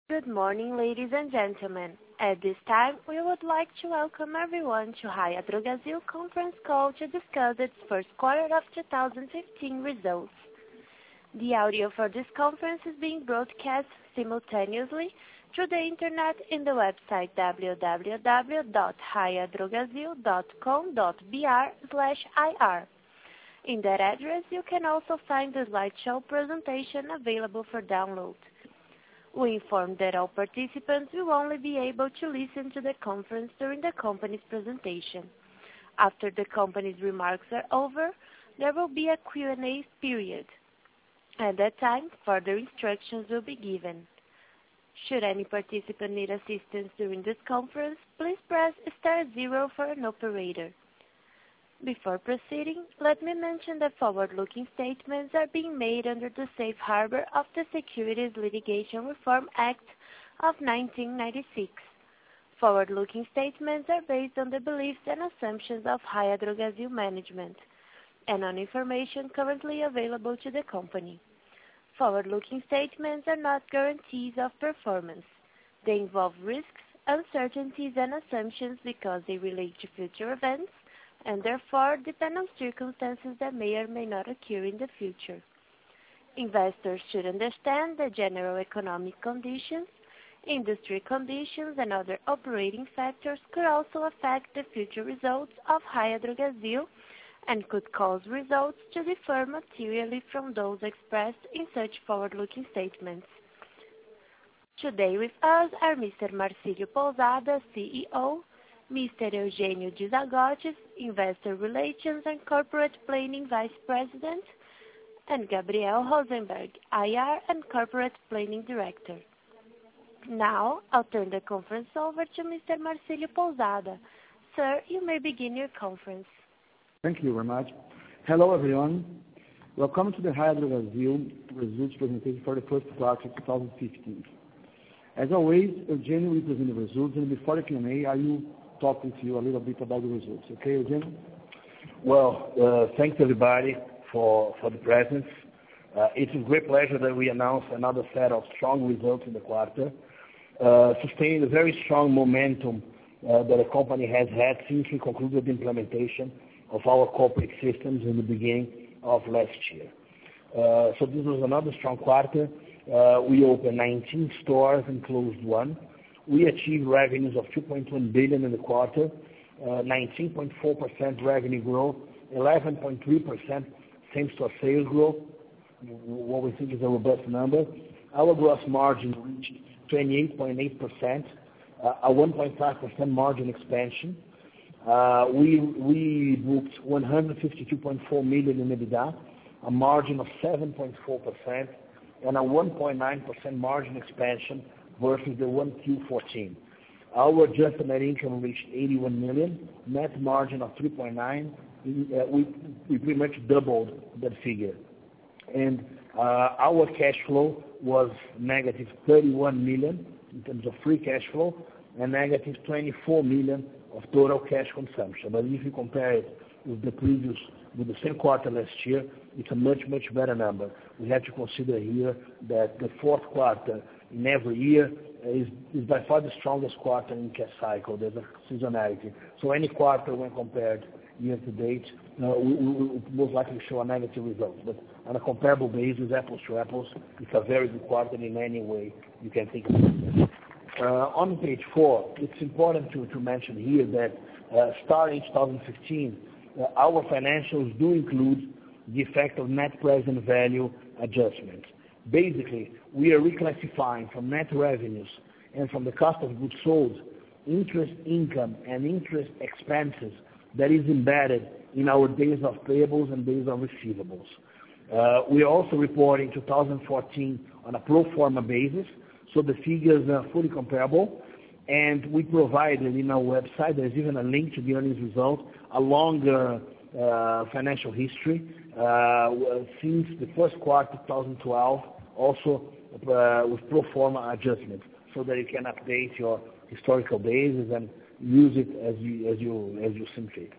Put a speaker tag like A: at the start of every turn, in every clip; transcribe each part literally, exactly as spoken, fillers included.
A: Good morning, ladies and gentlemen. At this time, we would like to welcome everyone to Raia Drogasil conference call to discuss its first quarter of two thousand fifteen results. The audio for this conference is being broadcast simultaneously through the internet in the website w w w dot raia drogasil dot com dot b r slash i r. In that address, you can also find the slideshow presentation available for download. We inform that all participants will only be able to listen to the conference during the company's presentation. After the company's remarks are over, there will be a Q and A period. At that time, further instructions will be given. Should any participant need assistance during this conference, please press star zero for an operator. Before proceeding, let me mention that forward-looking statements are being made under the safe harbor of the Securities Litigation Reform Act of nineteen ninety-six. Forward-looking statements are based on the beliefs and assumptions of Raia Drogasil management and on information currently available to the company. Forward-looking statements are not guarantees of performance. They involve risks, uncertainties, and assumptions because they relate to future events and therefore depend on circumstances that may or may not occur in the future. Investors should understand that general economic conditions, industry conditions, and other operating factors could also affect the future results of Raia Drogasil and could cause results to differ materially from those expressed in such forward-looking statements. Today with us are Mister Marcílio Pousada, C E O, Mister Eugênio de Zagottis, Investor Relations and Corporate Planning Vice President, and Gabriel Rosenberg, I R and Corporate Planning Director. Now, I'll turn the conference over to Mister Marcílio Pousada. Sir, you may begin your conference.
B: Thank you very much. Hello, everyone. Welcome to the Raia Drogasil results presentation for the first quarter of two thousand fifteen. As always, Eugênio will present the results, and before the Q and A, I will talk with you a little bit about the results. Okay, Eugênio?
C: Well, uh, thanks everybody for, for the presence. Uh, it's a great pleasure that we announce another set of strong results in the quarter, uh, sustaining the very strong momentum uh, that the company has had since we concluded the implementation of our corporate systems in the beginning of last year. Uh, so this was another strong quarter. Uh, we opened nineteen stores and closed one. We achieved revenues of two point one billion dollars in the quarter, uh, nineteen point four percent revenue growth, eleven point three percent same-store sales growth, what we think is a robust number. Our gross margin reached twenty-eight point eight percent, uh, a one point five percent margin expansion. Uh, we, we booked one hundred fifty-two point four million dollars in EBITDA, a margin of seven point four percent, and a one point nine percent margin expansion versus the one Q fourteen. Our adjusted net income reached eighty-one million dollars, net margin of three point nine. Uh, we, we pretty much doubled that figure. And uh, our cash flow was negative thirty-one million dollars in terms of free cash flow and negative twenty-four million dollars of total cash consumption. But if you compare it with the previous, with the same quarter last year, it's a much, much better number. We have to consider here that the fourth quarter in every year is, is by far the strongest quarter in cash cycle. There's a seasonality. So any quarter when compared year to date, uh, we, we will most likely show a negative result. But on a comparable basis, apples to apples, it's a very good quarter in any way you can think of it. Uh, on page four, it's important to, to mention here that uh, starting twenty fifteen, uh, our financials do include the effect of net present value adjustments. Basically, we are reclassifying from net revenues and from the cost of goods sold interest income and interest expenses that is embedded in our days of payables and days of receivables. Uh, we are also reporting two thousand fourteen on a pro forma basis, so the figures are fully comparable, and we provided in our website, there's even a link to the earnings result, a longer uh, financial history uh, since the first quarter of twenty twelve, also uh, with pro forma adjustments, so that you can update your historical basis and use it as you as you as you see fit.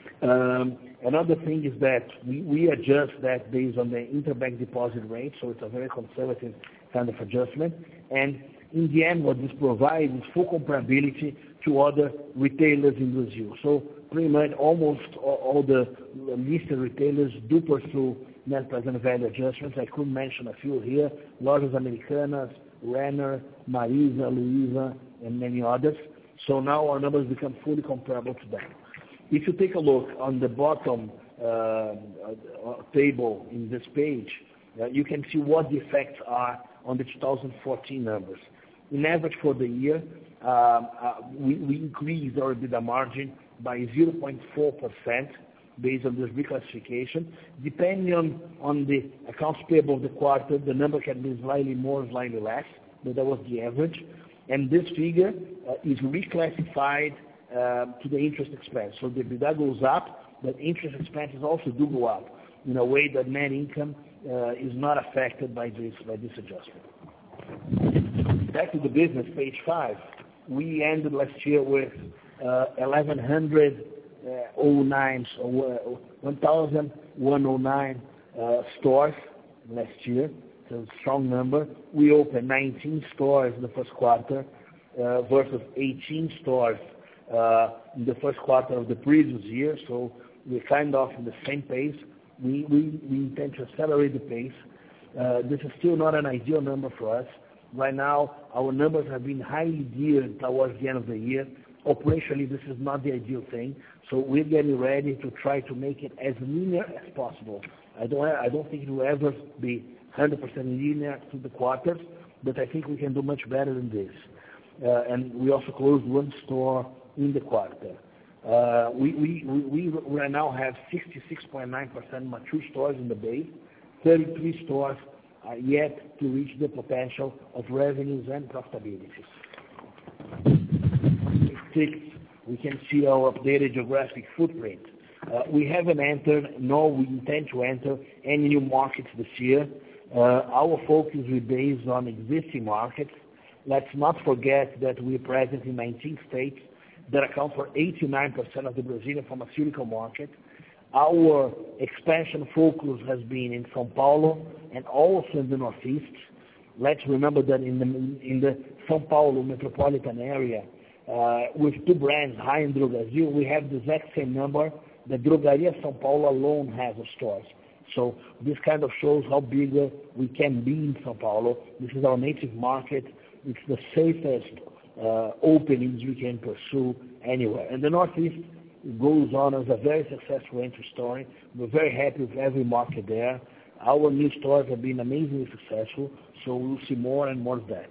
C: Um, another thing is that we, we adjust that based on the interbank deposit rate, so it's a very conservative kind of adjustment. And In the end, what this provides is full comparability to other retailers in Brazil. So pretty much almost all, all the listed retailers do pursue net present value adjustments. I could mention a few here: Lojas Americanas, Renner, Marisa, Luiza, and many others. So now our numbers become fully comparable to them. If you take a look on the bottom uh, uh, table in this page, uh, you can see what the effects are on the two thousand fourteen numbers. In average for the year, uh, uh, we, we increased our EBITDA margin by zero point four percent based on this reclassification. Depending on, on the accounts payable of the quarter, the number can be slightly more, slightly less, but that was the average. And this figure uh, is reclassified uh, to the interest expense. So the EBITDA goes up, but interest expenses also do go up in a way that net income uh, is not affected by this, by this adjustment. Back to the business, page five. We ended last year with uh, eleven oh nine, so one thousand one hundred nine uh, stores last year. It's a strong number. We opened nineteen stores in the first quarter uh, versus eighteen stores uh, in the first quarter of the previous year. So we're kind of in the same pace. We, we, we intend to accelerate the pace. Uh, this is still not an ideal number for us. Right now, our numbers have been highly geared towards the end of the year. Operationally, this is not the ideal thing. So we're getting ready to try to make it as linear as possible. I don't, I don't think it will ever be one hundred percent linear to the quarters, but I think we can do much better than this. Uh, and we also closed one store in the quarter. Uh, we, we, we, we right now have sixty-six point nine percent mature stores in the base, thirty-three stores are yet to reach the potential of revenues and profitability. Six, we can see our updated geographic footprint. Uh, we haven't entered, nor we intend to enter any new markets this year. Uh, our focus will be based on existing markets. Let's not forget that we're present in nineteen states that account for eighty-nine percent of the Brazilian pharmaceutical market. Our expansion focus has been in São Paulo and also in the Northeast. Let's remember that in the, in the São Paulo metropolitan area, uh, with two brands, Raia and Drogasil, we have the exact same number that Drogaria São Paulo alone has of stores. So this kind of shows how big we can be in São Paulo. This is our native market. It's the safest uh, openings we can pursue anywhere. And the Northeast goes on as a very successful entry story. We're very happy with every market there. Our new stores have been amazingly successful, so we'll see more and more of that.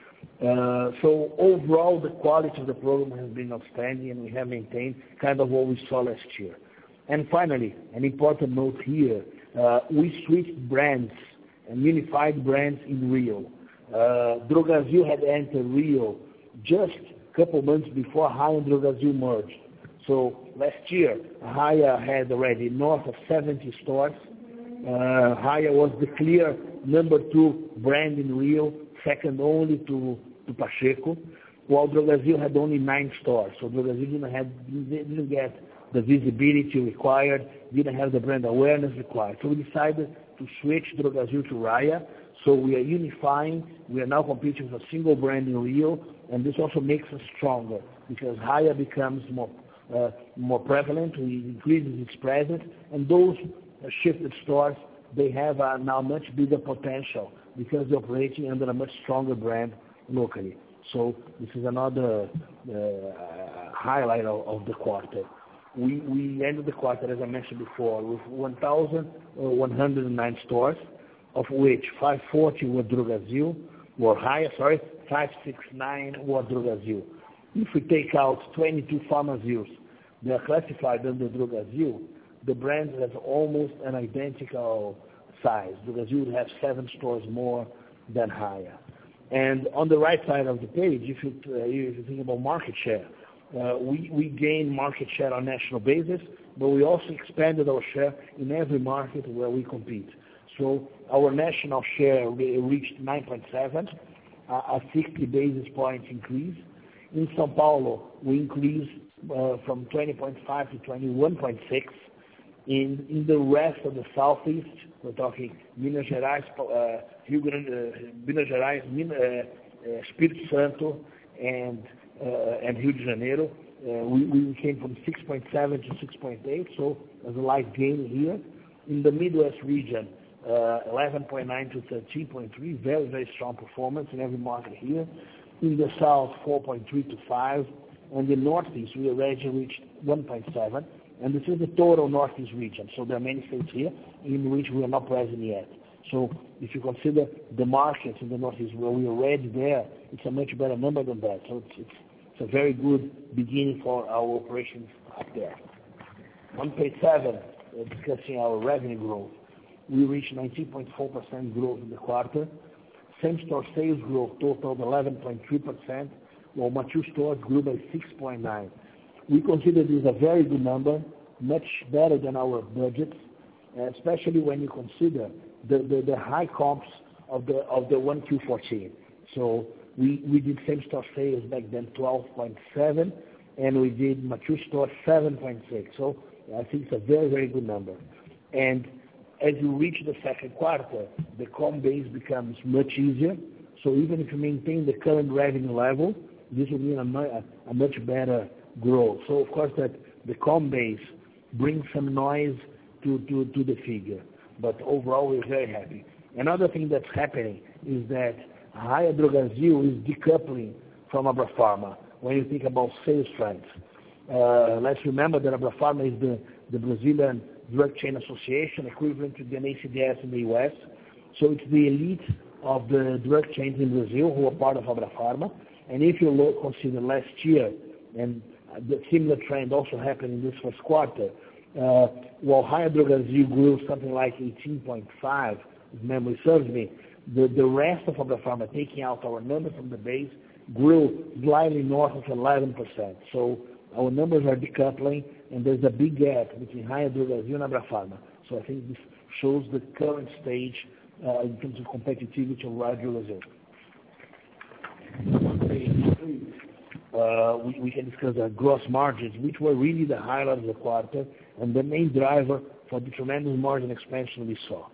C: Uh, so overall, the quality of the program has been outstanding, and we have maintained kind of what we saw last year. And finally, an important note here, uh, we switched brands and unified brands in Rio. Uh, Drogasil had entered Rio just a couple months before Raia and Drogasil merged. So last year, Raia had already north of seventy stores. Uh, Raia was the clear number two brand in Rio, second only to, to Pacheco, while Drogasil had only nine stores. So Drogasil didn't, have, didn't get the visibility required, didn't have the brand awareness required. So we decided to switch Drogasil to Raia. So we are unifying. We are now competing with a single brand in Rio, and this also makes us stronger because Raia becomes more Uh, more prevalent, it increases its presence, and those uh, shifted stores, they have uh, now much bigger potential because they're operating under a much stronger brand locally. So this is another uh, highlight of, of the quarter. We, we ended the quarter, as I mentioned before, with one thousand one hundred nine stores, of which five hundred forty were Drogasil, were Raia, sorry, five hundred sixty-nine were Drogasil. If we take out twenty-two pharmacies, they are classified under Drogasil, the brand has almost an identical size. Drogasil would have seven stores more than Raia. And on the right side of the page, if you, uh, if you think about market share, uh, we, we gained market share on a national basis, but we also expanded our share in every market where we compete. So our national share reached nine point seven, uh, a sixty basis points increase. In São Paulo, we increased uh, from twenty point five to twenty-one point six. In, in the rest of the Southeast, we're talking Minas Gerais, uh, Rio Grande, uh, Minas Gerais, Min, uh, Espírito Santo and uh, and Rio de Janeiro. Uh, we, we came from six point seven to six point eight, so there's a light gain here. In the Midwest region, uh, eleven point nine to thirteen point three, very, very strong performance in every market here. In the South, four point three to five, and the Northeast, we already reached one point seven, and this is the total Northeast region, so there are many states here in which we are not present yet. So if you consider the markets in the Northeast where we are already there, it's a much better number than that. So it's, it's, it's a very good beginning for our operations up there. On page seven, uh, discussing our revenue growth, we reached nineteen point four percent growth in the quarter. Same-store sales growth totaled eleven point three percent, while mature stores grew by six point nine. We consider this a very good number, much better than our budgets, especially when you consider the, the, the high comps of the of the one Q fourteen. So we, we did same-store sales back then twelve point seven, and we did mature stores seven point six. So I think it's a very, very good number. And as you reach the second quarter, the comp base becomes much easier. So even if you maintain the current revenue level, this will mean a, a, a much better growth. So of course that the comp base brings some noise to, to, to the figure. But overall, we're very happy. Another thing that's happening is that Raia Drogasil is decoupling from Abrafarma when you think about sales trends. Uh, let's remember that Abrafarma is the, the Brazilian Drug Chain Association, equivalent to the N A C D S in the U S. So it's the elite of the drug chains in Brazil who are part of Abrafarma. And if you look, consider last year, and the similar trend also happened in this first quarter, uh, while Raia Drogasil grew something like eighteen point five, if memory serves me, the, the rest of Abrafarma, taking out our number from the base, grew slightly north of eleven percent. So our numbers are decoupling, and there's a big gap between Raia Drogasil and Abrafarma. So I think this shows the current stage uh, in terms of competitivity of Raia Drogasil. Uh, we, we can discuss our gross margins, which were really the highlight of the quarter and the main driver for the tremendous margin expansion we saw.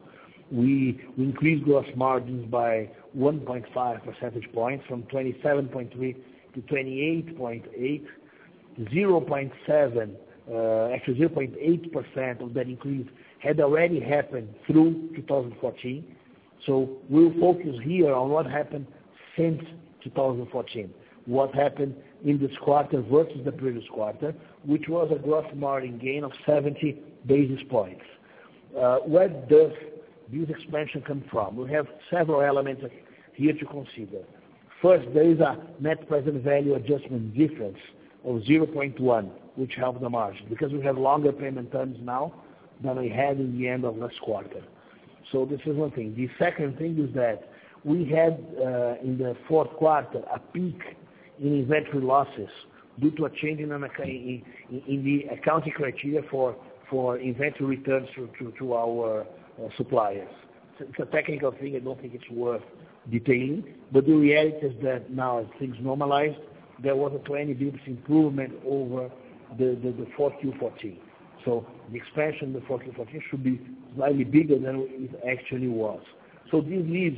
C: We, we increased gross margins by one point five percentage points from twenty-seven point three to twenty-eight point eight. zero point seven, uh, actually zero point eight percent of that increase had already happened through two thousand fourteen. So we'll focus here on what happened since two thousand fourteen. What happened in this quarter versus the previous quarter, which was a gross margin gain of seventy basis points. Uh, where does this expansion come from? We have several elements here to consider. First, there is a net present value adjustment difference of zero point one, which helped the margin, because we have longer payment terms now than we had in the end of last quarter. So this is one thing. The second thing is that we had uh, in the fourth quarter a peak in inventory losses due to a change in, an, in, in the accounting criteria for, for inventory returns to, to, to our uh, suppliers. It's a technical thing. I don't think it's worth detailing. But the reality is that now as things normalized, there was a twenty basis points improvement over the, the, the four Q fourteen. So the expansion in the four Q fourteen should be slightly bigger than it actually was. So this leaves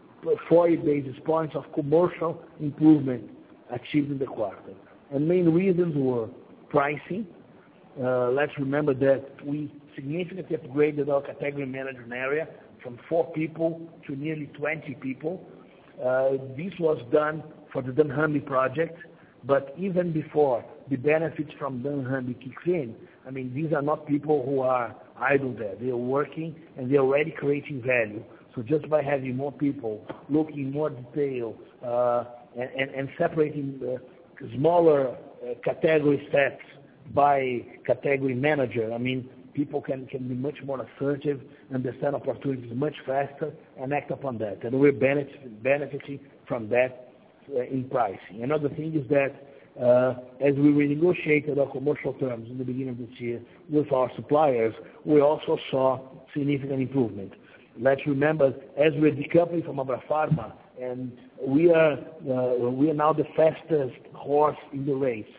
C: forty basis points of commercial improvement achieved in the quarter. And main reasons were pricing. Uh, let's remember that we significantly upgraded our category management area from four people to nearly twenty people. Uh, this was done for the dunnhumby project, but even before the benefits from dunnhumby kicks in, I mean, these are not people who are idle there. They are working and they're already creating value. So just by having more people looking in more detail uh, and, and, and separating the smaller uh, category steps by category manager, I mean, people can, can be much more assertive, understand opportunities much faster, and act upon that. And we're benefit, benefiting from that uh, in pricing. Another thing is that uh, as we renegotiated our commercial terms in the beginning of this year with our suppliers, we also saw significant improvement. Let's remember, as we're decoupling from Abrafarma, and we are uh, we are now the fastest horse in the race.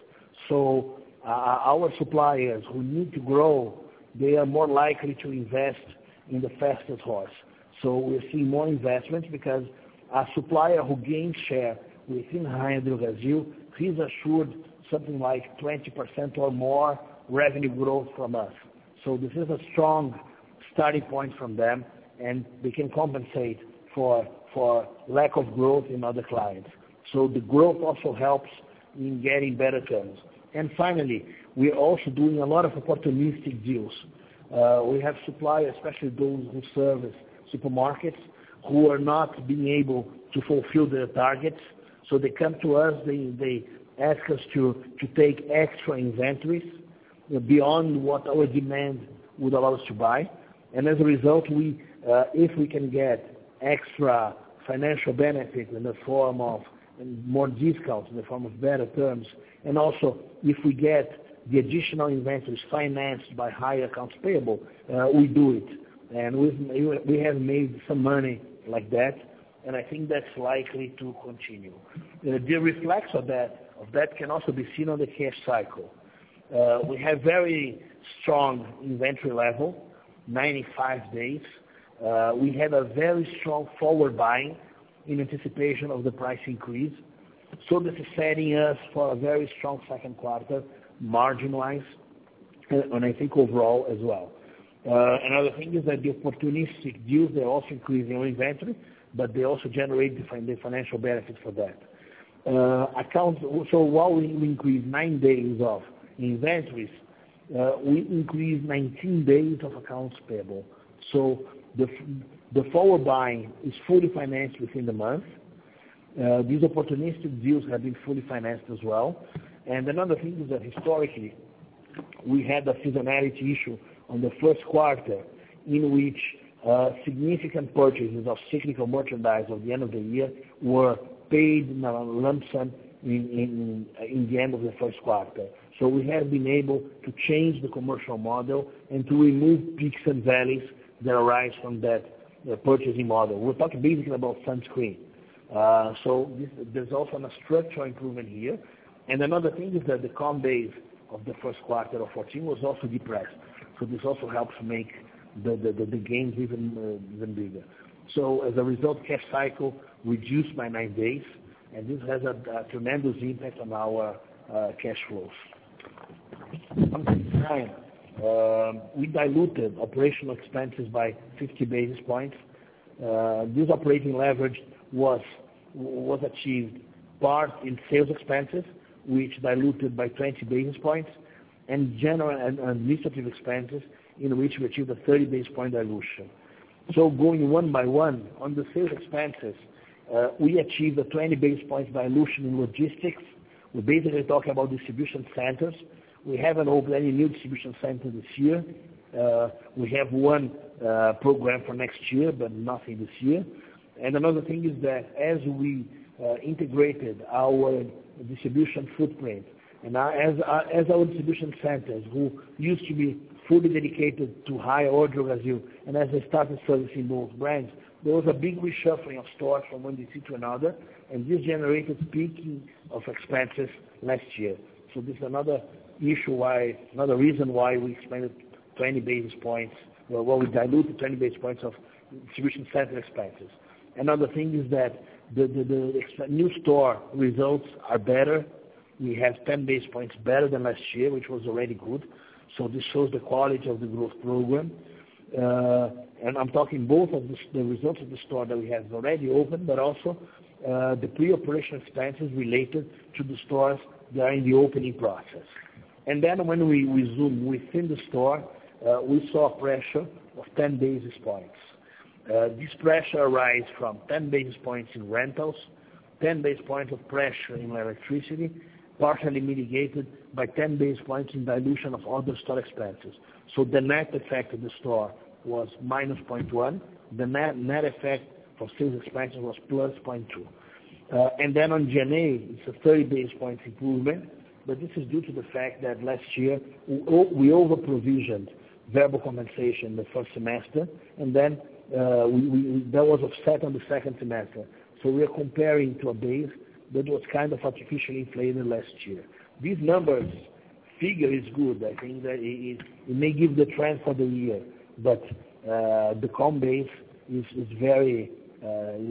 C: So uh, our suppliers who need to grow, they are more likely to invest in the fastest horse. So we're seeing more investments because a supplier who gains share within Raia Drogasil, he's assured something like twenty percent or more revenue growth from us. So this is a strong starting point from them, and they can compensate for for lack of growth in other clients. So the growth also helps in getting better terms. And finally, we're also doing a lot of opportunistic deals. Uh, we have suppliers, especially those who service supermarkets, who are not being able to fulfill their targets. So they come to us, they, they ask us to, to take extra inventories you know, beyond what our demand would allow us to buy. And as a result, we, uh, if we can get extra financial benefit in the form of more discounts, in the form of better terms, and also if we get the additional inventories financed by higher accounts payable, uh, we do it. And we've, we have made some money like that, and I think that's likely to continue. Uh, the reflex of that, of that can also be seen on the cash cycle. Uh, we have very strong inventory level, ninety-five days. Uh, we had a very strong forward buying in anticipation of the price increase. So this is setting us for a very strong second quarter, margin-wise, and I think overall as well. Uh, another thing is that the opportunistic deals, they're also increasing our inventory, but they also generate the, the financial benefit for that. Uh, accounts, so while we increase nine days of inventories, uh, we increase nineteen days of accounts payable. So the, the forward buying is fully financed within the month. Uh, these opportunistic deals have been fully financed as well. And another thing is that historically, we had a seasonality issue on the first quarter in which uh, significant purchases of cyclical merchandise at the end of the year were paid in a lump sum in, in, in the end of the first quarter. So we have been able to change the commercial model and to remove peaks and valleys that arise from that uh, purchasing model. We're talking basically about sunscreen. Uh, so this, there's also a structural improvement here. And another thing is that the comp base of the first quarter of fourteen was also depressed. So this also helps make the, the, the, the gains even, uh, even bigger. So as a result, cash cycle reduced by nine days, and this has a, a tremendous impact on our uh, cash flows. On page nine, uh, we diluted operational expenses by fifty basis points. Uh, this operating leverage was was achieved part in sales expenses, which diluted by twenty basis points, and general and administrative expenses, in which we achieved a thirty basis point dilution. So going one by one, on the sales expenses, uh, we achieved a twenty basis points dilution in logistics. We're basically talking about distribution centers. We haven't opened any new distribution center this year. Uh, we have one uh, program for next year, but nothing this year. And another thing is that as we uh, integrated our distribution footprint, and our, as, our, as our distribution centers, who used to be fully dedicated to Raia or Drogasil, and as they started servicing both brands, there was a big reshuffling of stores from one D C to another, and this generated peaking of expenses last year. So this is another issue why, another reason why we expended twenty basis points, well, well we diluted twenty basis points of distribution center expenses. Another thing is that the, the, the new store results are better. We have ten basis points better than last year, which was already good. So this shows the quality of the growth program. Uh, and I'm talking both of the, the results of the store that we have already opened, but also uh, the pre-operation expenses related to the stores that are in the opening process. And then when we resume within the store, uh, we saw a pressure of ten basis points. Uh, this pressure arises from ten basis points in rentals, ten basis points of pressure in electricity, partially mitigated by ten basis points in dilution of other store expenses. So the net effect of the store was minus zero point one. The net, net effect for sales expenses was plus zero point two. Uh, and then on G and A, it's a thirty basis points improvement, but this is due to the fact that last year we, we over-provisioned variable compensation the first semester, and then uh, we, we, that was offset on the second semester. So we are comparing to a base that was kind of artificially inflated last year. These numbers, figure is good. I think that it, it may give the trend for the year, but uh, the comp base is, is very, uh,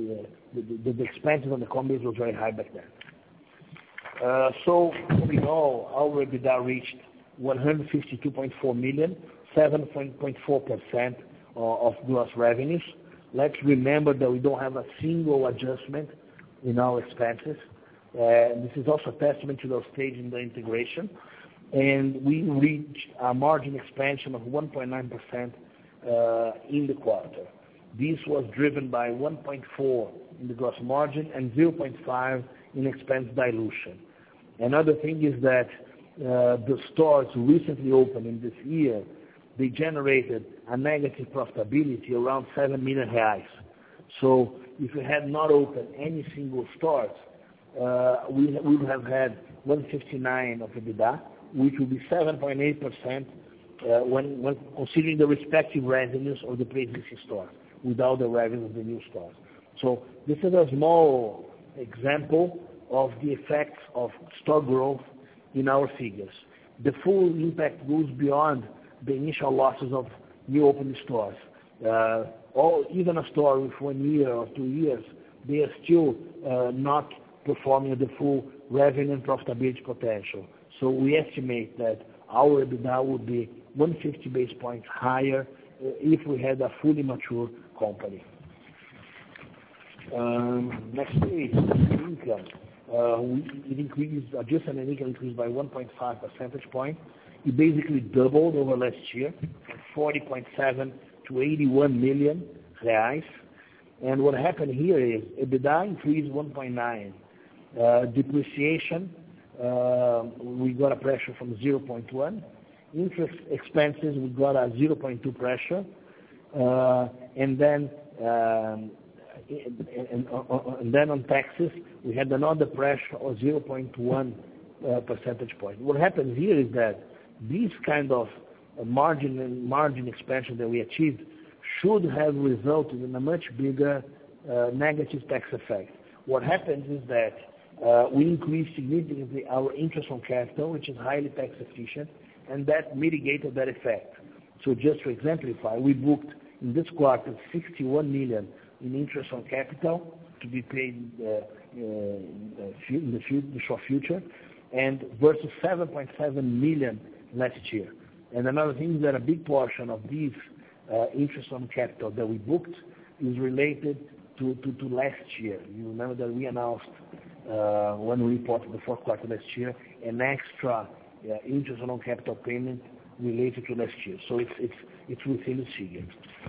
C: the, the, the expenses on the companies was very high back then. Uh, so, in all, our EBITDA reached one hundred fifty-two point four million, seven point four percent of gross revenues. Let's remember that we don't have a single adjustment in our expenses. Uh, this is also a testament to the stage in the integration. And we reached a margin expansion of one point nine percent uh, in the quarter. This was driven by one point four in the gross margin and zero point five in expense dilution. Another thing is that uh, the stores recently opened in this year, they generated a negative profitability around seven million reais. So if we had not opened any single stores, uh, we, we would have had one hundred fifty-nine of EBITDA, which would be seven point eight percent uh, when, when considering the respective revenues of the pre-existing stores, without the revenue of the new stores. So this is a small example of the effects of store growth in our figures. The full impact goes beyond the initial losses of new opening stores. Uh, or even a store with one year or two years, they are still uh, not performing at the full revenue and profitability potential. So we estimate that our EBITDA would be one hundred fifty basis points higher uh, if we had a fully mature company. Um, next page, income. Uh, we, it increased, adjusted net income increased by one point five percentage point. It basically doubled over last year, from forty point seven to eighty-one million reais. And what happened here is EBITDA increased one point nine. Uh, depreciation, uh, we got a pressure from zero point one. Interest expenses, we got a zero point two pressure. Uh, and then um, And, and, and then on taxes, we had another pressure of zero point one uh, percentage point. What happens here is that this kind of uh, margin and margin expansion that we achieved should have resulted in a much bigger uh, negative tax effect. What happens is that uh, we increased significantly our interest on capital, which is highly tax efficient, and that mitigated that effect. So just to exemplify, we booked in this quarter sixty-one million in interest on capital to be paid uh, uh, in the, future, the short future, and versus seven point seven million last year. And another thing is that a big portion of these uh, interest on capital that we booked is related to, to, to last year. You remember that we announced uh, when we reported the fourth quarter last year an extra uh, interest on capital payment related to last year. So it's it's it's within the figure.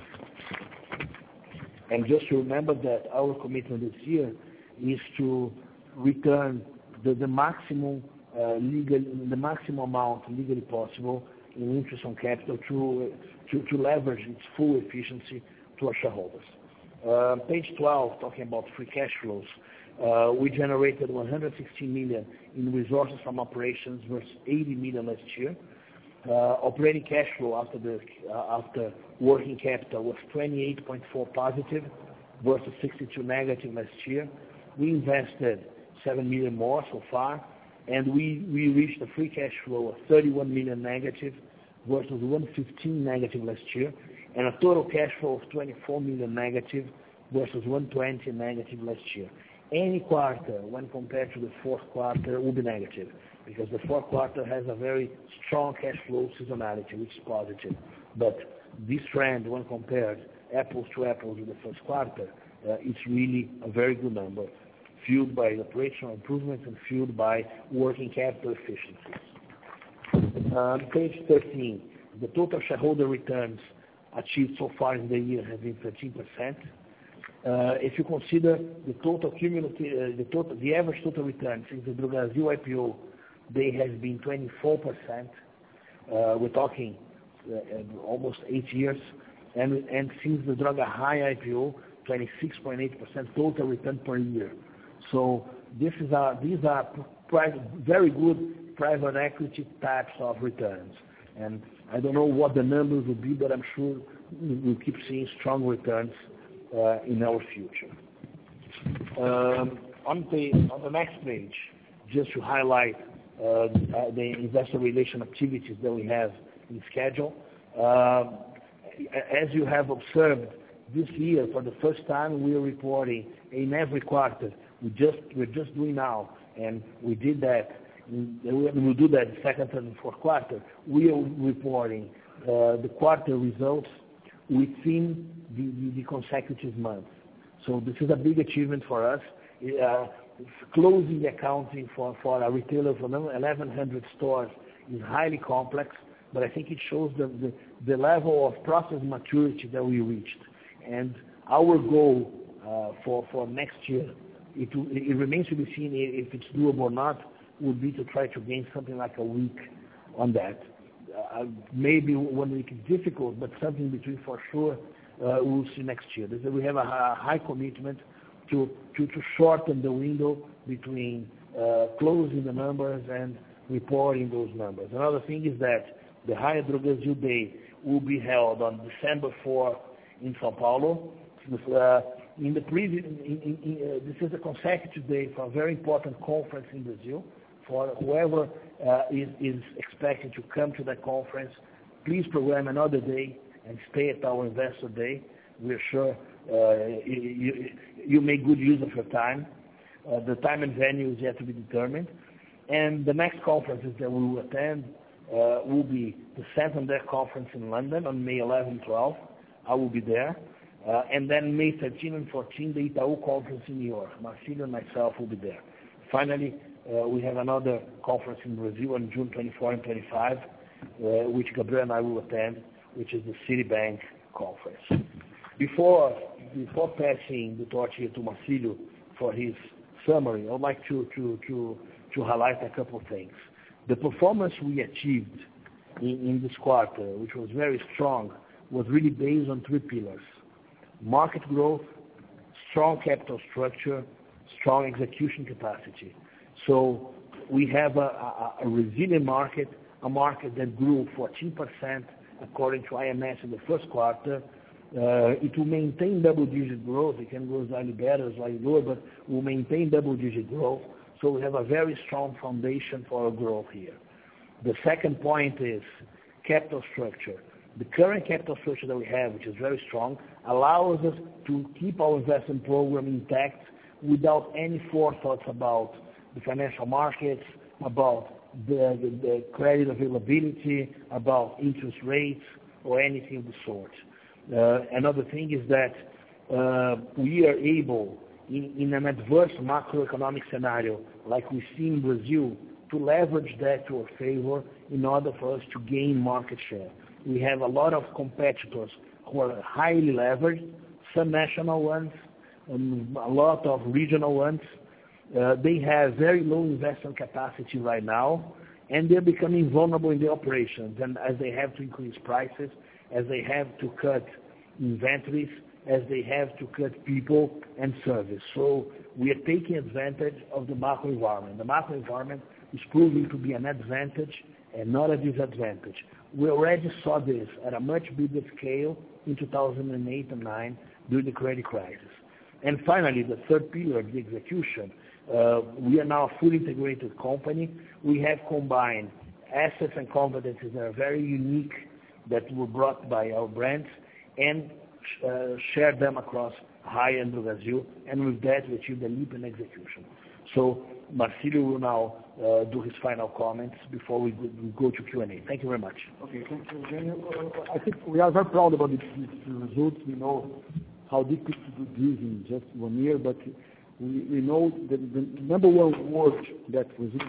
C: And just to remember that our commitment this year is to return the, the maximum uh, legal, the maximum amount legally possible in interest on capital to, to, to leverage its full efficiency to our shareholders. Uh, page twelve, talking about free cash flows. Uh, we generated one hundred sixteen million in resources from operations versus eighty million last year. Uh, operating cash flow after the uh, after working capital was twenty-eight point four positive versus sixty-two negative last year. We invested seven million more so far, and we, we reached a free cash flow of thirty-one million negative versus one hundred fifteen negative last year, and a total cash flow of twenty-four million negative versus one hundred twenty negative last year. Any quarter, when compared to the fourth quarter, will be negative, because the fourth quarter has a very strong cash flow seasonality, which is positive. But this trend, when compared apples to apples with the first quarter, uh, it's really a very good number, fueled by operational improvements and fueled by working capital efficiencies. Um, page thirteen, the total shareholder returns achieved so far in the year have been thirteen percent. Uh, if you consider the total cumulative, uh, the total, the average total return since the Drogasil I P O, they have been twenty-four percent. Uh, we're talking uh, almost eight years, and and since the Droga High I P O, twenty-six point eight percent total return per year. So this is a, these are private, very good private equity types of returns, and I don't know what the numbers will be, but I'm sure we'll keep seeing strong returns Uh, in our future. Um, on, the, on the next page, just to highlight uh, the investor relation activities that we have in schedule. Uh, as you have observed, this year, for the first time, we are reporting in every quarter. We just, we're just doing now, and we did that. We'll do that the second, third, and fourth quarter. We are reporting uh, the quarter results within the, the, the consecutive months. So this is a big achievement for us. Uh, closing the accounting for, for a retailer for eleven hundred stores is highly complex, but I think it shows the, the, the level of process maturity that we reached. And our goal uh, for, for next year, it, it remains to be seen if it's doable or not, would be to try to gain something like a week on that. Uh, maybe one week is difficult, but something between for sure uh, we'll see next year. We have a, a high commitment to, to, to shorten the window between uh, closing the numbers and reporting those numbers. Another thing is that the Raia Drogasil Day will be held on December fourth in São Paulo. Uh, in the previous, in, in, in, uh, this is a consecutive day for a very important conference in Brazil. For whoever uh, is, is expected to come to that conference, please program another day and stay at our Investor Day. We're sure uh, you, you make good use of your time. Uh, the time and venue is yet to be determined. And the next conferences that we will attend uh, will be the Santander Conference in London on May eleventh and twelfth. I will be there. Uh, and then May thirteenth and fourteenth, the Itaú Conference in New York. Marcelo and myself will be there. Finally, uh, we have another conference in Brazil on June twenty-fourth and twenty-fifth, uh, which Gabriel and I will attend, which is the Citibank Conference. Before, before passing the torch here to Marcelo for his summary, I would like to, to, to, to highlight a couple of things. The performance we achieved in, in this quarter, which was very strong, was really based on three pillars: market growth, strong capital structure, strong execution capacity. So we have a, a, a resilient market, a market that grew fourteen percent according to I M S in the first quarter. Uh, it will maintain double-digit growth. It can grow slightly better, slightly lower, but will maintain double-digit growth. So we have a very strong foundation for our growth here. The second point is capital structure. The current capital structure that we have, which is very strong, allows us to keep our investment program intact without any forethoughts about the financial markets, about the, the, the credit availability, about interest rates, or anything of the sort. Uh, another thing is that uh, we are able, in, in an adverse macroeconomic scenario like we see in Brazil, to leverage that to our favor in order for us to gain market share. We have a lot of competitors who are highly leveraged, some national ones, and a lot of regional ones. Uh, they have very low investment capacity right now, and they're becoming vulnerable in the operations. And as they have to increase prices, as they have to cut inventories, as they have to cut people and service. So we are taking advantage of the macro environment. The macro environment is proving to be an advantage and not a disadvantage. We already saw this at a much bigger scale in two thousand eight and nine during the credit crisis. And finally, the third pillar, the execution. Uh, we are now a fully integrated company. We have combined assets and competencies that are very unique that were brought by our brands and uh, shared them across Raia and Drogasil, and with that we achieved a leap in execution. So Marcelo will now uh, do his final comments before we go, we go to Q and A. Thank you very much.
B: Okay, thank you, Eugenio. I think we are very proud about the, the results. We know how difficult to do this in just one year, but we, we know that the number one word that results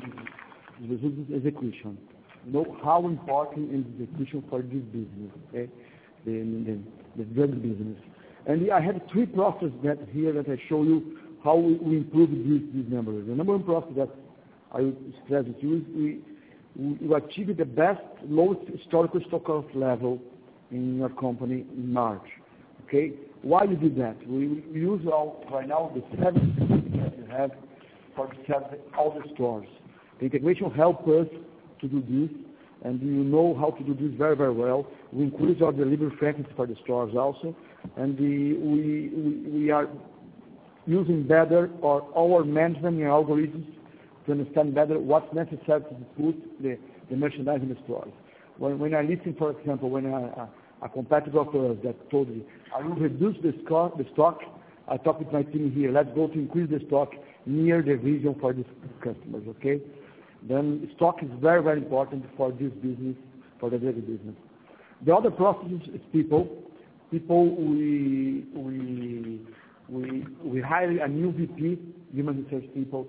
B: is execution. We know how important is execution for this business, okay? the, the, the drug business. And I have three processes that here that I show you how we, we improve these, these numbers. The number one process that I would stress with you is we, we, we achieved the best lowest historical stock out level in our company in March. Okay? Why we did that? We, we use all, right now the seven that we have for all the stores. The integration helped us to do this, and you know how to do this very, very well. We increase our delivery frequency for the stores also, and the, we, we, we are using better our, our management and algorithms to understand better what's necessary to put the, the merchandise in the stores. When, when I listen, for example, when a, a, a competitor of ours that told me, I will reduce the stock, the stock, I talk with my team here, let's go to increase the stock near the region for these customers, okay? Then stock is very, very important for this business, for the dairy business. The other process is people. People, we, we, we, we hired a new V P, human resource people,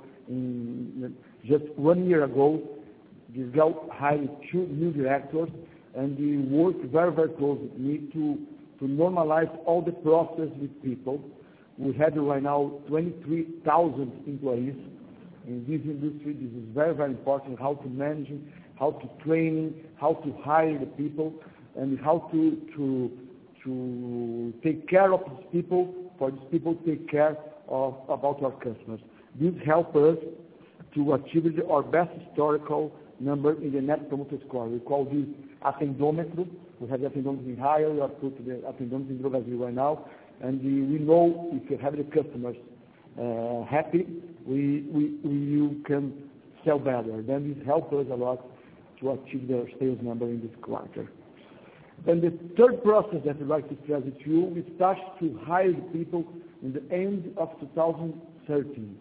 B: in just one year ago. This guy hired two new directors, and we work very, very close with me to, to normalize all the process with people. We have right now twenty-three thousand employees in this industry. This is very, very important, how to manage, how to train, how to hire the people, and how to, to, to take care of these people, for these people to take care of about our customers. This helps us to achieve our best historical number in the Net Promoter Score. We call this attendometro. We have the attendometro in higher, we have put the attendometro in Drogasil right now, and we, we know if you have the customers uh, happy, we, we, we you can sell better. Then this helps us a lot to achieve the sales number in this quarter. Then the third process that I'd like to stress with you, we start to hire the people in the end of two thousand thirteen.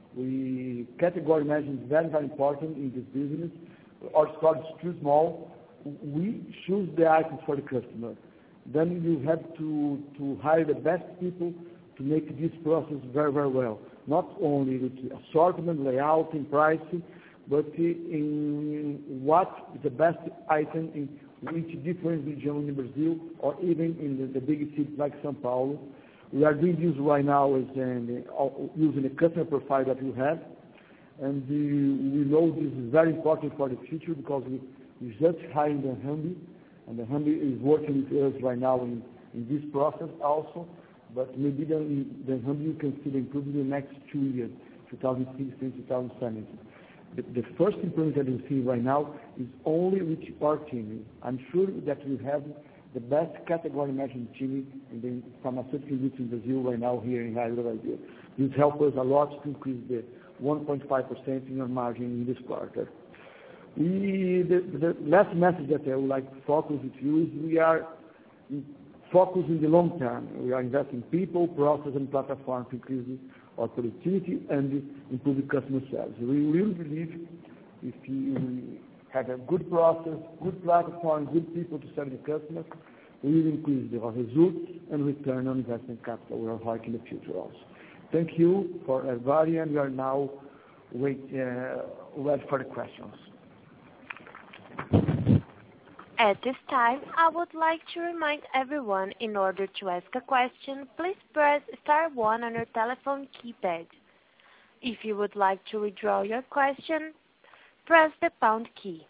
B: We category management is very, very important in this business. Our stock is too small. We choose the items for the customer. Then you have to, to hire the best people to make this process very, very well. Not only with assortment, layout, and pricing, but in what is the best item in which different region in Brazil, or even in the, the big cities like São Paulo. We are doing this right now as an, uh, using the customer profile that we have, and uh, we know this is very important for the future because we, we just hired the Hambi, and the Hambi is working with us right now in, in this process also, but maybe the, the Hambi you can see the improvement in the next two years, twenty sixteen, twenty seventeen. The, the first improvement that we see right now is only with our team. I'm sure that we have the best category management team in the pharmaceutical industry in Brazil right now here in Raia Drogasil. This helps us a lot to increase the one point five percent in our margin in this quarter. We, the, the last message that I would like to focus with you is we are focused in the long term. We are investing in people, process, and platform to increase our productivity and improve the customer service. We really believe if you have a good process, good platform, good people to serve the customers, we will increase the results and return on investment capital. We are hard in the future also. Thank you for everybody, and we are now wait, uh, wait for the questions.
A: At this time, I would like to remind everyone, in order to ask a question, please press star one on your telephone keypad. If you would like to withdraw your question, press the pound key.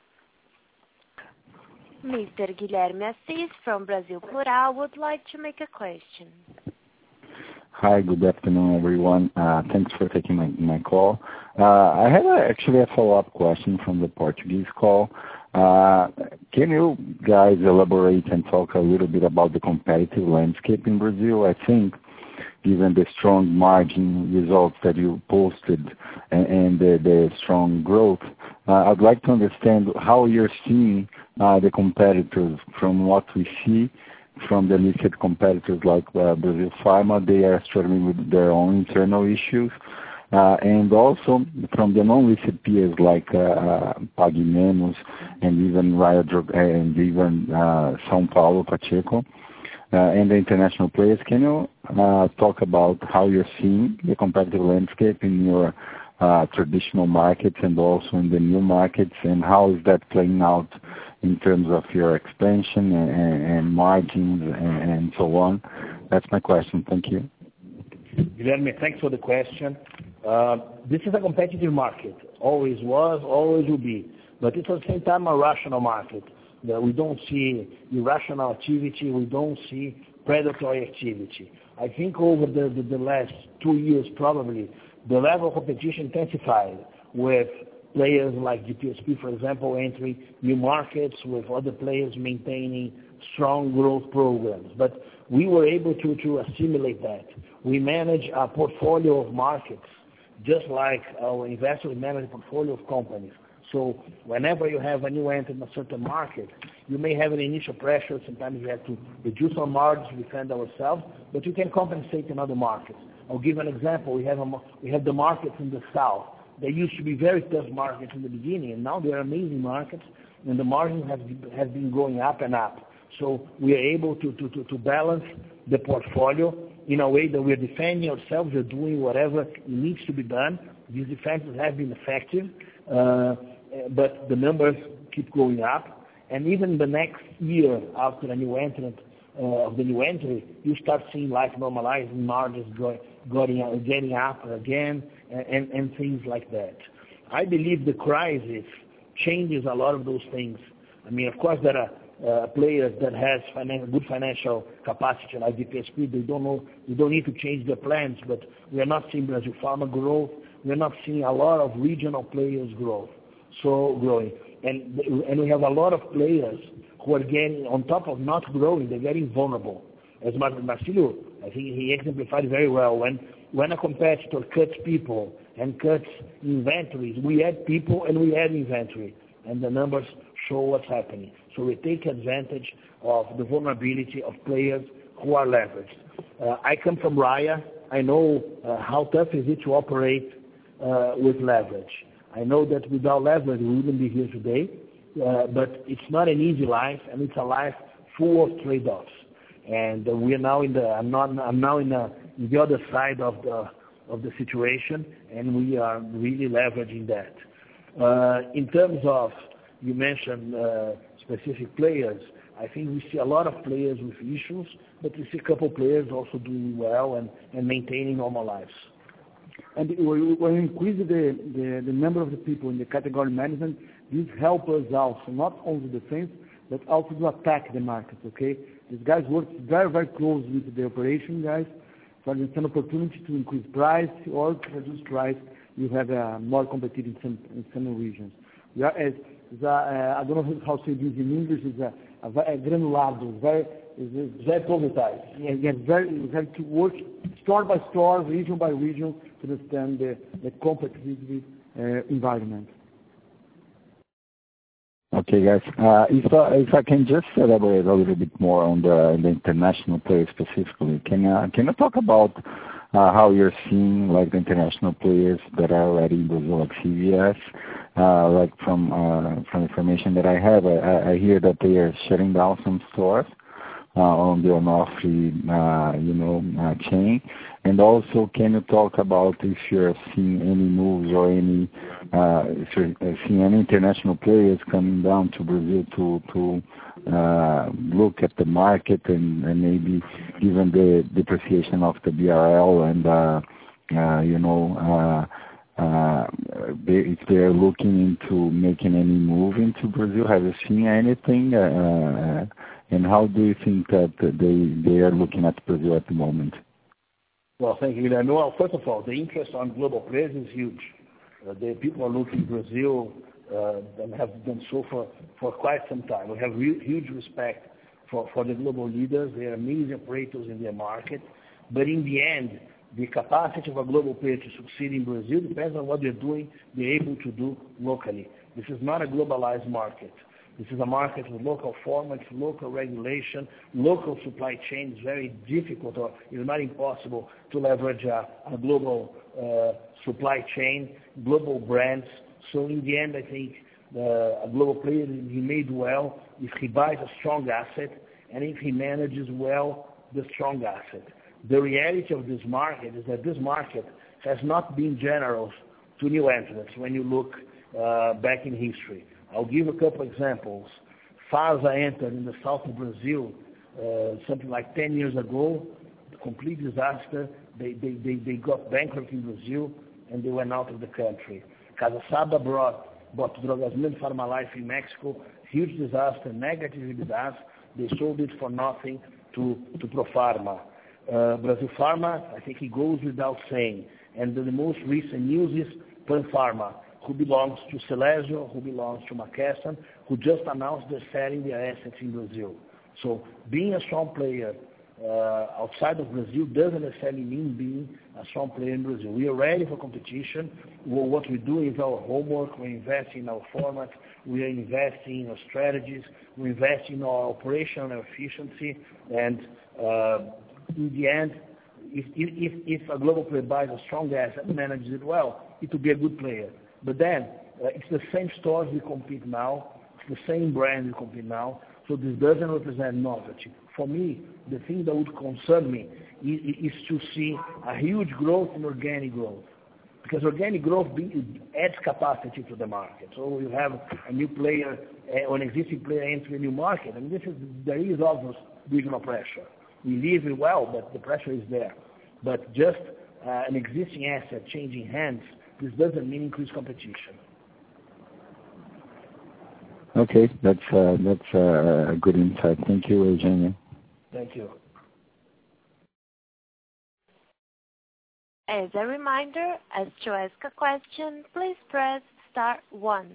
A: Mister Guilherme Assis from Brasil Plural would like to make a question.
D: Hi, good afternoon, everyone. Uh, thanks for taking my, my call. Uh, I have a, actually a follow-up question from the Portuguese call. Uh, can you guys elaborate and talk a little bit about the competitive landscape in Brazil? I think, given the strong margin results that you posted and, and the, the strong growth, uh, I'd like to understand how you're seeing uh, the competitors from what we see from the listed competitors like uh, Brazil Pharma. They are struggling with their own internal issues. Uh, and also from the non-listed peers like uh, uh, Pague Menos and even Raia Drog and even uh, São Paulo Pacheco uh, and the international players. Can you uh, talk about how you're seeing the competitive landscape in your uh, traditional markets and also in the new markets, and how is that playing out in terms of your expansion and, and margins and, and so on? That's my question. Thank you.
C: Guilherme, thanks for the question. Uh, this is a competitive market, always was, always will be, but it's at the same time a rational market. Uh, we don't see irrational activity, we don't see predatory activity. I think over the, the, the last two years probably, the level of competition intensified with players like G P S P, for example, entering new markets, with other players maintaining strong growth programs. But we were able to, to assimilate that. We manage a portfolio of markets, just like our investors manage a portfolio of companies. So whenever you have a new entry in a certain market, you may have an initial pressure. Sometimes you have to reduce our margins, defend ourselves, but you can compensate in other markets. I'll give an example. We have, a, we have the markets in the south. They used to be very tough markets in the beginning, and now they are amazing markets, and the margin has, has been going up and up. So we are able to, to, to, to balance the portfolio in a way that we're defending ourselves, we're doing whatever needs to be done. These defenses have been effective, uh, but the numbers keep going up. And even the next year after a new entrant uh, of the new entry, you start seeing life normalizing, margins going, going, getting up again, and, and, and things like that. I believe the crisis changes a lot of those things. I mean, of course, there are uh, players that has finan- good financial capacity like D P S P. They don't know, they don't need to change their plans. But we are not seeing Brazil Pharma growth. We are not seeing a lot of regional players growth, so growing, and and we have a lot of players who are getting, on top of not growing, they're getting vulnerable. As Marcilio, I think he exemplified very well. When when a competitor cuts people and cuts inventories, we add people and we add inventory, and the numbers show what's happening. So we take advantage of the vulnerability of players who are leveraged. Uh, I come from Raya. I know uh, how tough is it to operate uh, with leverage. I know that without leverage we wouldn't be here today, uh, but it's not an easy life, and it's a life full of trade-offs. And uh, we are now in the. I'm not. I'm now in the, in the other side of the of the situation, and we are really leveraging that. Uh, in terms of, you mentioned uh, specific players. I think we see a lot of players with issues, but we see a couple of players also doing well and, and maintaining normal lives.
B: And when we increase the, the, the number of the people in the category management, this helps us also, not only defense, but also to attack the market, okay? These guys work very, very close with the operation guys. So there's an opportunity to increase price or to reduce price. You have uh, more competitive in some, in some regions. We are, as, as a, uh, I don't know how to say this in English, it's a, a, a granulado, very, it's very pulverized. Yeah, yeah, very, you have to work store by store, region by region to understand the, the competitive uh, environment.
D: Okay, guys. Uh, if, uh, if I can just elaborate a little bit more on the, the international players specifically, can uh, can you talk about uh, how you're seeing like the international players that are already in Brazil, like C V S? Uh, like from uh, from information that I have, I, I hear that they are shutting down some stores uh, on the Onofre, uh, you know, uh, chain. And also, can you talk about if you're seeing any moves or any, uh, if you're seeing any international players coming down to Brazil to to uh, look at the market and, and maybe given the depreciation of the B R L and uh, uh, you know. Uh, Uh, they, if they are looking into making any move into Brazil, have you seen anything? Uh, and how do you think that they they are looking at Brazil at the moment?
C: Well, thank you, Guilherme. Well, first of all, the interest on global players is huge. Uh, the people are looking at Brazil uh, and have done so for, for quite some time. We have re- huge respect for, for the global leaders. They are amazing operators in their market. But in the end, the capacity of a global player to succeed in Brazil depends on what they're doing, they're able to do locally. This is not a globalized market. This is a market with local formats, local regulation, local supply chain. It's very difficult or it's not impossible to leverage a, a global uh, supply chain, global brands. So in the end, I think uh, a global player, he may do well if he buys a strong asset and if he manages well the strong asset. The reality of this market is that this market has not been generous to new entrants when you look uh, back in history. I'll give a couple examples. FASA entered in the south of Brazil uh, something like ten years ago, complete disaster. They, they, they, they got bankrupt in Brazil and they went out of the country. Casa Saba brought, bought Drogasmil and Pharmalife in Mexico, huge disaster, negative EBITDA. They sold it for nothing to, to Profarma. Uh, Brazil Pharma, I think it goes without saying. And the, the most recent news is Pan Pharma, who belongs to Celesio, who belongs to McKesson, who just announced they're selling their assets in Brazil. So being a strong player uh, outside of Brazil doesn't necessarily mean being a strong player in Brazil. We are ready for competition. Well, what we do is our homework. We're investing in our formats. We are investing in our strategies. We're investing in our operational efficiency. And uh, in the end, if, if, if a global player buys a strong asset and manages it well, it will be a good player. But then, uh, it's the same stores we compete now, it's the same brand we compete now, so this doesn't represent novelty. For me, the thing that would concern me is, is to see a huge growth in organic growth. Because organic growth be, adds capacity to the market. So you have a new player uh, or an existing player entering a new market, and this is, there is obvious regional pressure. We live it well, but the pressure is there. But just uh, an existing asset changing hands, this doesn't mean increased competition.
D: Okay, that's uh, that's uh, a good insight. Thank you, Eugenio.
C: Thank you.
A: As a reminder, as to ask a question, please press star one.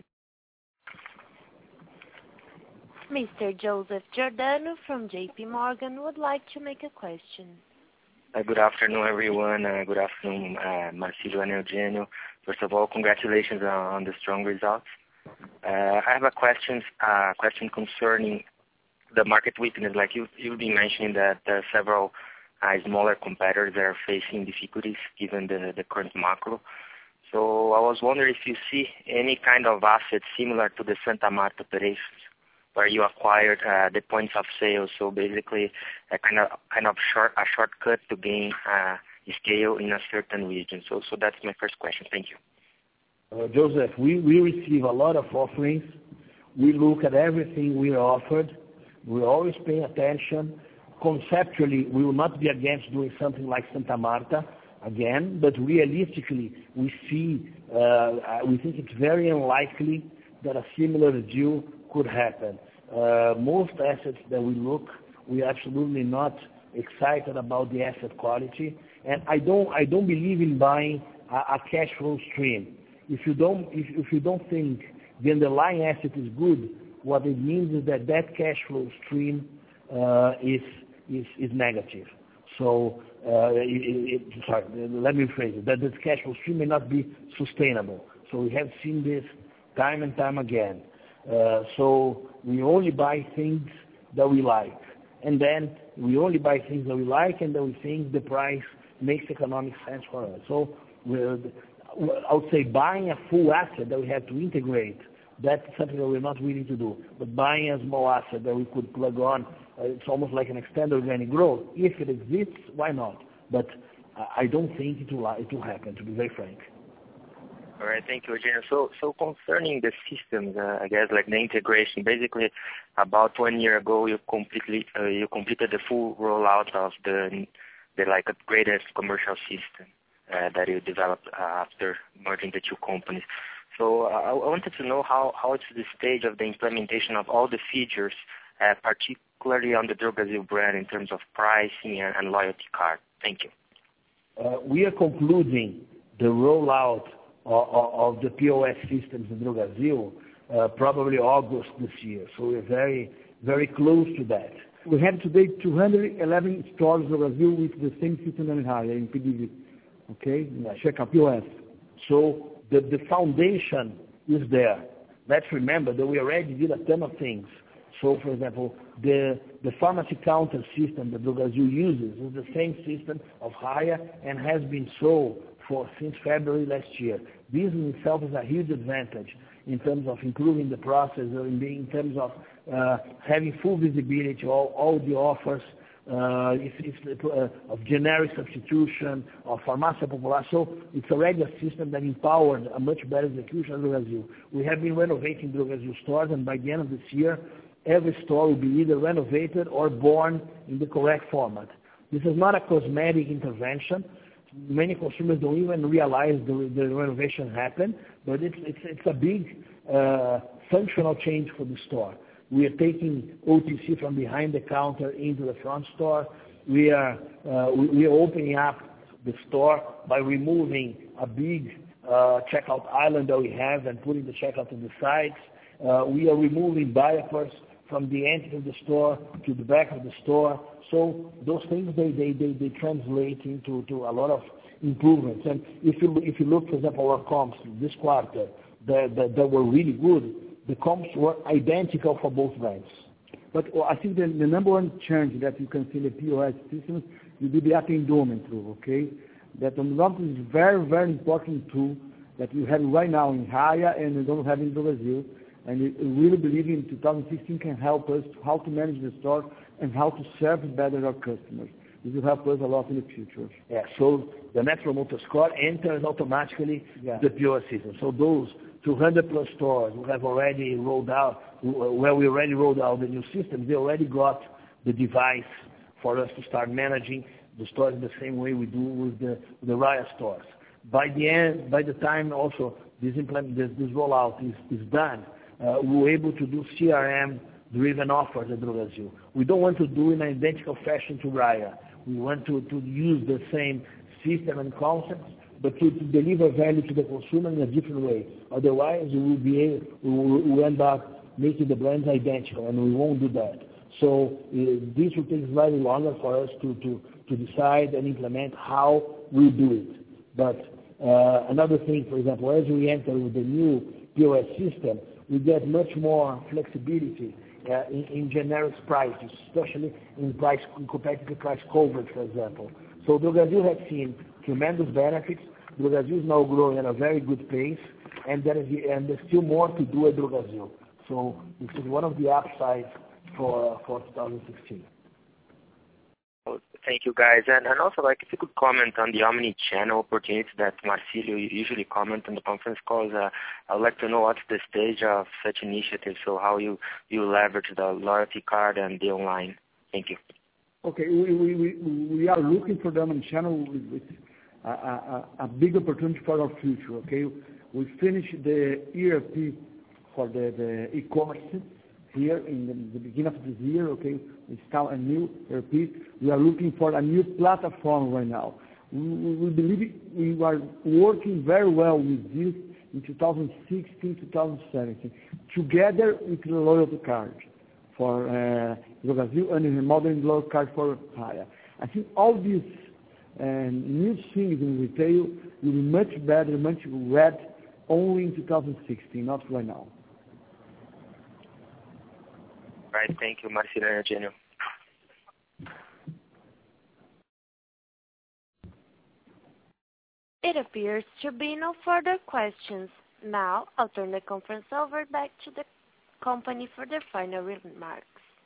A: Mister Joseph Giordano from J P Morgan would like to make a question.
E: Uh, good afternoon, everyone. Uh, good afternoon, uh, Marcilio and Eugenio. First of all, congratulations on, on the strong results. Uh, I have a question, uh, question concerning the market weakness. Like you, you've been mentioning that uh, several uh, smaller competitors are facing difficulties given the, the current macro. So I was wondering if you see any kind of asset similar to the Santa Marta operations, where you acquired uh, the points of sale, so basically a kind of kind of short a shortcut to gain uh, scale in a certain region. So so that's my first question. Thank you.
C: Uh, Joseph, we, we receive a lot of offerings. We look at everything we are offered. We always pay attention. Conceptually, we will not be against doing something like Santa Marta again, but realistically, we see uh, we think it's very unlikely that a similar deal could happen. Uh, most assets that we look, we are absolutely not excited about the asset quality, and I don't, I don't believe in buying a, a cash flow stream. If you don't, if, if you don't think the underlying asset is good, what it means is that that cash flow stream uh, is, is is negative. So, uh, it, it, sorry, let me rephrase it. That this cash flow stream may not be sustainable. So we have seen this time and time again. Uh, so we only buy things that we like, and then we only buy things that we like and that we think the price makes economic sense for us. So we're, I would say buying a full asset that we have to integrate, that's something that we're not willing to do. But buying a small asset that we could plug on, uh, it's almost like an extended organic growth. If it exists, why not? But uh, I don't think it will, it will happen, to be very frank.
E: All right, thank you, Eugenio. So, so concerning the systems, uh, I guess like the integration, basically about one year ago you completely uh, you completed the full rollout of the the like upgraded commercial system uh, that you developed uh, after merging the two companies. So uh, I wanted to know how how it's the stage of the implementation of all the features, uh, particularly on the Drogasil brand in terms of pricing and, and loyalty card. Thank you.
C: Uh, we are concluding the rollout of the P O S systems in Drogasil, uh, probably August this year. So we're very, very close to that.
B: We have today two hundred eleven stores in Drogasil with the same system that we have in P D V. Okay?
C: Right.
B: Check out P O S.
C: So the, the foundation is there. Let's remember that we already did a ton of things. So, for example, the, the pharmacy counter system that Drogasil uses is the same system of Raia and has been so for since February last year. This in itself is a huge advantage in terms of improving the process, or in, in terms of uh, having full visibility of all, all the offers, uh, if, if, uh, of generic substitution, of Farmácia Popular. So it's already a system that empowered a much better execution of Drogasil. We have been renovating Drogasil stores, and by the end of this year, every store will be either renovated or born in the correct format. This is not a cosmetic intervention. Many consumers don't even realize the, the renovation happened, but it's, it's, it's a big uh, functional change for the store. We are taking O T C from behind the counter into the front store. We are, uh, we, we are opening up the store by removing a big uh, checkout island that we have and putting the checkout on the sides. Uh, we are removing buyers from the entrance of the store to the back of the store. So those things, they, they, they, they translate into to a lot of improvements. And if you, if you look, for example, our comps this quarter, that, that, that were really good, the comps were identical for both brands.
B: But well, I think the, the number one change that you can see in the P O S systems will be the attendômetro, okay? That attendômetro is a very, very important tool that we have right now in Raia and we don't have in Brazil. And we really believe in two thousand sixteen can help us how to manage the store and how to serve better our customers. It will help us a lot in the future.
C: Yeah, so the Net Promoter Score enters automatically yeah. the P O S system. So those two hundred plus stores who have already rolled out, where we already rolled out the new system, they already got the device for us to start managing the stores the same way we do with the, the Raia stores. By the end, by the time also this, implement, this, this rollout is, is done, uh, we're able to do C R M-driven offers at Drogasil. We don't want to do in an identical fashion to Raia. We want to, to use the same system and concepts, but to, to deliver value to the consumer in a different way. Otherwise, we will be able, we will we'll end up making the brands identical, and we won't do that. So uh, this will take slightly longer for us to, to, to decide and implement how we do it. But uh, another thing, for example, as we enter with the new P O S system, we get much more flexibility uh, in, in generic prices, especially in price in competitive price coverage, for example. So Drogasil has seen tremendous benefits. Drogasil is now growing at a very good pace, and there is and there's still more to do at Drogasil. So this is one of the upsides for for two thousand sixteen.
E: Well, thank you, guys. And, and also, like, if you could comment on the omni-channel opportunities that Marcilio usually comment on the conference calls, uh, I'd like to know what's the stage of such initiatives, so how you, you leverage the loyalty card and the online. Thank you.
B: Okay, we, we, we, we are looking for the omni-channel with, with a, a, a big opportunity for our future, okay? We finished the E R P for the, the e-commerce here in the, the beginning of this year, okay? We start a new E R P. We are looking for a new platform right now. We, we, we believe we are working very well with this in two thousand sixteen, two thousand seventeen, together with the loyalty card for uh, Drogasil and the modern loyalty card for Raia. I think all these uh, new things in retail will be much better, much ready only in two thousand sixteen, not right now.
E: Right, thank you, Marcilio and Eugenio.
A: It appears to be no further questions. Now, I'll turn the conference over back to the company for their final remarks.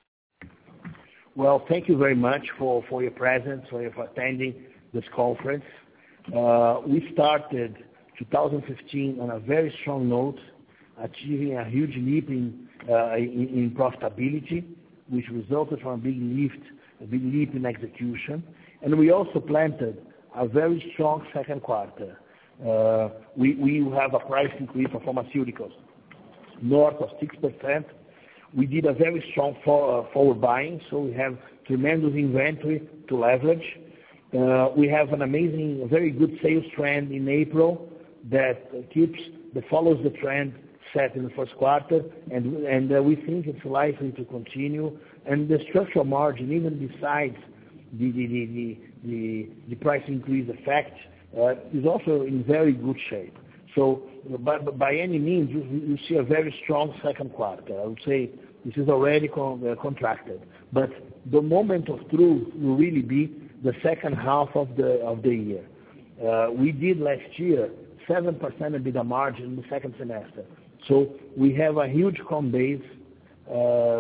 C: Well, thank you very much for, for your presence, for, for attending this conference. Uh, we started two thousand fifteen on a very strong note, achieving a huge leap in, uh, in, in profitability, which resulted from a big lift, a big leap in execution. And we also planted a very strong second quarter. Uh, we, we have a price increase for pharmaceuticals north of six percent. We did a very strong for, uh, forward buying, so we have tremendous inventory to leverage. Uh, we have an amazing, very good sales trend in April that keeps, that follows the trend set in the first quarter, and, and uh, we think it's likely to continue. And the structural margin, even besides the, the, the, the, the, the price increase effect, uh, is also in very good shape. So by, by any means, you, you see a very strong second quarter. I would say this is already con, uh, contracted. But the moment of truth will really be the second half of the, of the year. Uh, we did last year seven percent EBITDA margin in the second semester. So we have a huge comp base uh,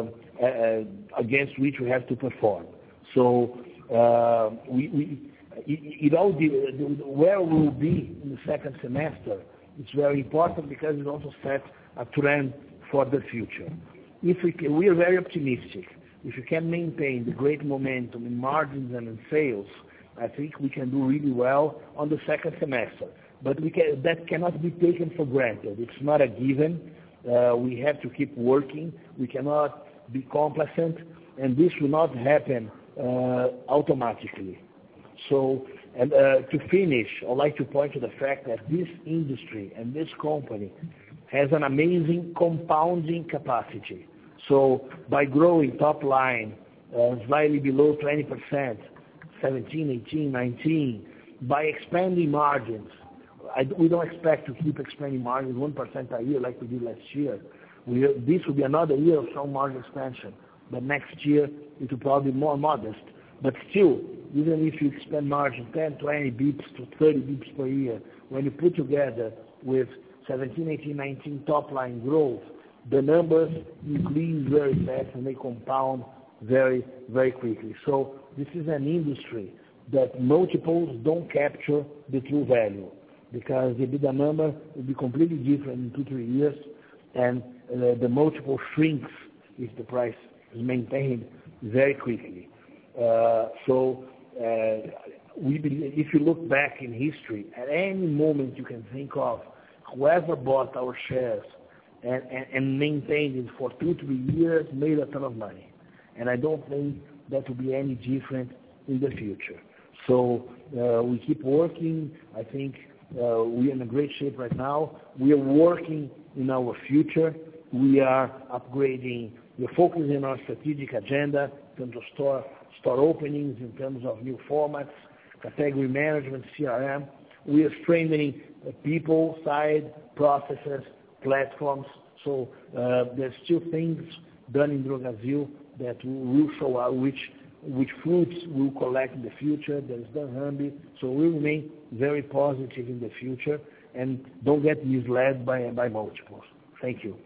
C: uh, against which we have to perform. So uh, we, we, it, it all the, where we will be in the second semester, it's very important because it also sets a trend for the future. If we, can, we are very optimistic. If we can maintain the great momentum in margins and in sales, I think we can do really well on the second semester. But we can, that cannot be taken for granted. It's not a given. Uh, we have to keep working. We cannot be complacent, and this will not happen uh, automatically. So, and uh, to finish, I'd like to point to the fact that this industry and this company has an amazing compounding capacity. So by growing top line uh, slightly below twenty percent, seventeen, eighteen, nineteen, by expanding margins, I, we don't expect to keep expanding margins one percent a year like we did last year. We, this will be another year of strong margin expansion, but next year it will probably be more modest. But still, even if you expand margin ten, twenty bips to thirty bips per year, when you put together with seventeen, eighteen, nineteen top line growth, the numbers increase very fast and they compound very, very quickly. So this is an industry that multiples don't capture the true value, because the EBITDA number will be completely different in two, three years, and uh, the multiple shrinks if the price is maintained very quickly. Uh, so uh, we believe, if you look back in history, at any moment you can think of, whoever bought our shares and, and, and maintained it for two, three years made a ton of money. And I don't think that will be any different in the future. So uh, we keep working. I think uh, we are in a great shape right now. We are working in our future. We are upgrading. We're focusing on our strategic agenda in terms of store, store openings, in terms of new formats, category management, C R M. We are strengthening the people side, processes, platforms. So uh, there's still things done in Drogasil that will show out which which fruits we'll collect in the future. There's Dunnhumby. So we remain very positive in the future and don't get misled by, by multiples. Thank you.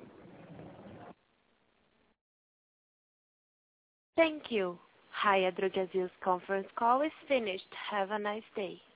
A: Thank you. Raia Drogasil's conference call is finished. Have a nice day.